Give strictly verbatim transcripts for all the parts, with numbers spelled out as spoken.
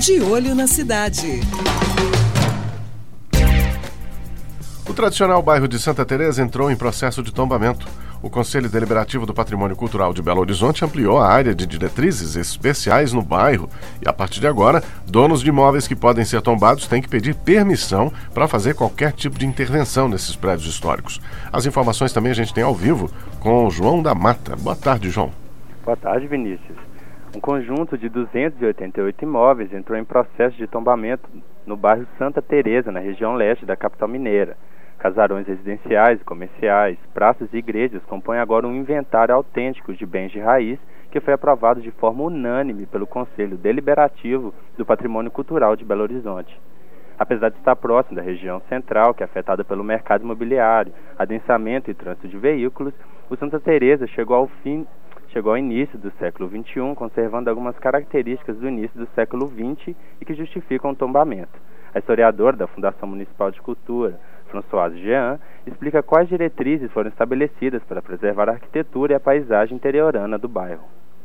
De Olho na Cidade. O tradicional bairro de Santa Teresa entrou em processo de tombamento. O Conselho Deliberativo do Patrimônio Cultural de Belo Horizonte ampliou a área de diretrizes especiais no bairro e, a partir de agora, donos de imóveis que podem ser tombados têm que pedir permissão para fazer qualquer tipo de intervenção nesses prédios históricos. As informações também a gente tem ao vivo com o João da Mata. Boa tarde, João. Boa tarde, Vinícius. Um conjunto de duzentos e oitenta e oito imóveis entrou em processo de tombamento no bairro Santa Teresa, na região leste da capital mineira. Casarões residenciais e comerciais, praças e igrejas compõem agora um inventário autêntico de bens de raiz que foi aprovado de forma unânime pelo Conselho Deliberativo do Patrimônio Cultural de Belo Horizonte. Apesar de estar próximo da região central, que é afetada pelo mercado imobiliário, adensamento e trânsito de veículos, o Santa Teresa chegou ao fim, chegou ao início do século vinte e um, conservando algumas características do início do século vinte e que justificam o tombamento. A historiadora da Fundação Municipal de Cultura, Françoise Jean, explica quais diretrizes foram estabelecidas para preservar a arquitetura e a paisagem interiorana do bairro.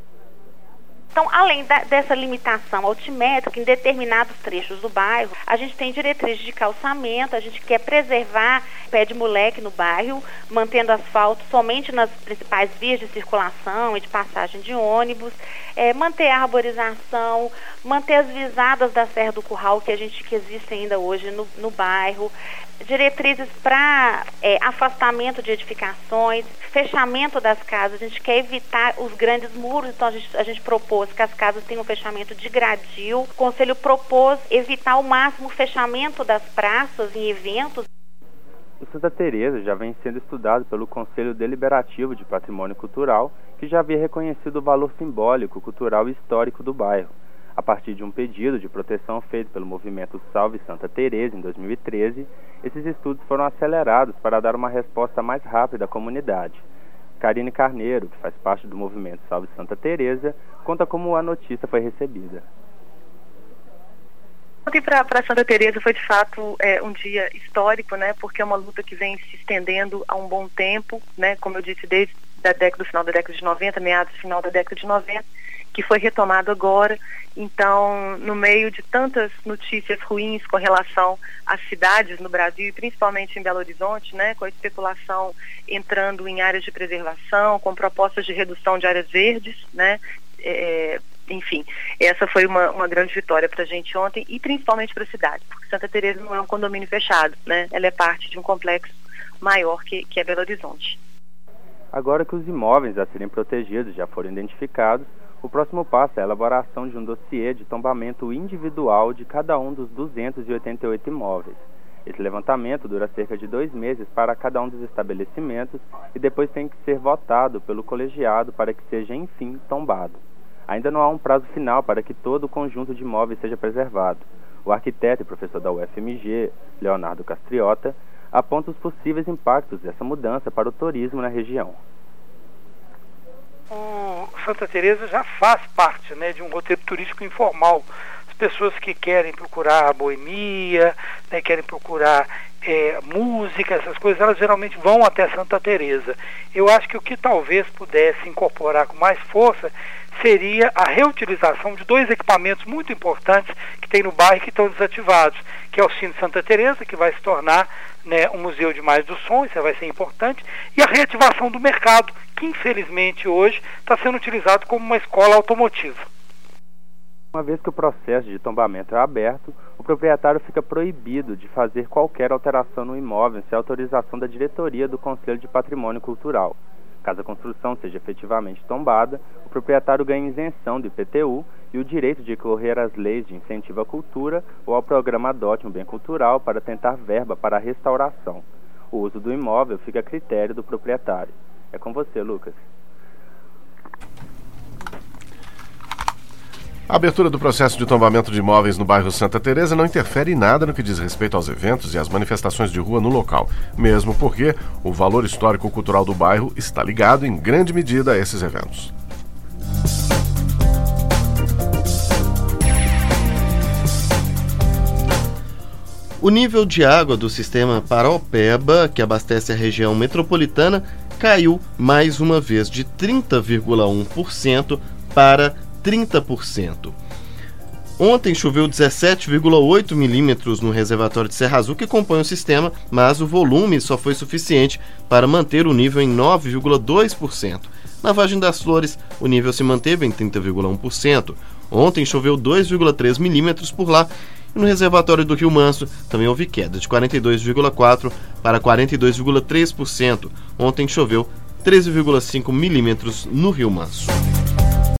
Então, além da, dessa limitação altimétrica em determinados trechos do bairro, a gente tem diretrizes de calçamento, a gente quer preservar pé de moleque no bairro, mantendo asfalto somente nas principais vias de circulação e de passagem de ônibus, é, manter a arborização, manter as visadas da Serra do Curral, que a gente que existe ainda hoje no, no bairro, diretrizes para é, afastamento de edificações, fechamento das casas. A gente quer evitar os grandes muros, então a gente, a gente propôs que as casas tenham um fechamento de gradil. O Conselho propôs evitar ao máximo o fechamento das praças em eventos. O Santa Teresa já vem sendo estudado pelo Conselho Deliberativo de Patrimônio Cultural, que já havia reconhecido o valor simbólico, cultural e histórico do bairro. A partir de um pedido de proteção feito pelo movimento Salve Santa Teresa em dois mil e treze, esses estudos foram acelerados para dar uma resposta mais rápida à comunidade. Karine Carneiro, que faz parte do movimento Salve Santa Teresa, conta como a notícia foi recebida. Ontem para Santa Teresa foi de fato é, um dia histórico, né? Porque é uma luta que vem se estendendo há um bom tempo, né? Como eu disse, desde a década, do final da década de noventa, meados final da década de noventa, que foi retomado agora. Então, no meio de tantas notícias ruins com relação às cidades no Brasil, e principalmente em Belo Horizonte, né, com a especulação entrando em áreas de preservação, com propostas de redução de áreas verdes, né, é, enfim, essa foi uma, uma grande vitória para a gente ontem, e principalmente para a cidade, porque Santa Teresa não é um condomínio fechado, né, ela é parte de um complexo maior que, que é Belo Horizonte. Agora que os imóveis a serem protegidos já foram identificados, o próximo passo é a elaboração de um dossiê de tombamento individual de cada um dos duzentos e oitenta e oito imóveis. Esse levantamento dura cerca de dois meses para cada um dos estabelecimentos e depois tem que ser votado pelo colegiado para que seja, enfim, tombado. Ainda não há um prazo final para que todo o conjunto de imóveis seja preservado. O arquiteto e professor da U F M G, Leonardo Castriota, aponta os possíveis impactos dessa mudança para o turismo na região. O Santa Teresa já faz parte, né, de um roteiro turístico informal. As pessoas que querem procurar a boemia, né, querem procurar é, música, essas coisas, elas geralmente vão até Santa Teresa. Eu acho que o que talvez pudesse incorporar com mais força seria a reutilização de dois equipamentos muito importantes que tem no bairro que estão desativados, que é o Cine Santa Teresa, que vai se tornar, né, um museu de mais do som, isso vai ser importante, e a reativação do mercado, que infelizmente hoje está sendo utilizado como uma escola automotiva. Uma vez que o processo de tombamento é aberto, o proprietário fica proibido de fazer qualquer alteração no imóvel sem autorização da diretoria do Conselho de Patrimônio Cultural. Caso a construção seja efetivamente tombada, o proprietário ganha isenção do I P T U e o direito de recorrer às leis de incentivo à cultura ou ao programa Adote um Bem Cultural para tentar verba para a restauração. O uso do imóvel fica a critério do proprietário. É com você, Lucas. A abertura do processo de tombamento de imóveis no bairro Santa Teresa não interfere em nada no que diz respeito aos eventos e às manifestações de rua no local, mesmo porque o valor histórico-cultural do bairro está ligado em grande medida a esses eventos. O nível de água do sistema Paraopeba, que abastece a região metropolitana, caiu mais uma vez de trinta vírgula um por cento para trinta por cento. Ontem choveu dezessete vírgula oito milímetros no reservatório de Serra Azul, que compõe o sistema, mas o volume só foi suficiente para manter o nível em nove vírgula dois por cento. Na Vargem das Flores, o nível se manteve em trinta vírgula um por cento. Ontem choveu dois vírgula três milímetros por lá. E no reservatório do Rio Manso também houve queda de quarenta e dois vírgula quatro por cento para quarenta e dois vírgula três por cento. Ontem choveu treze vírgula cinco milímetros no Rio Manso.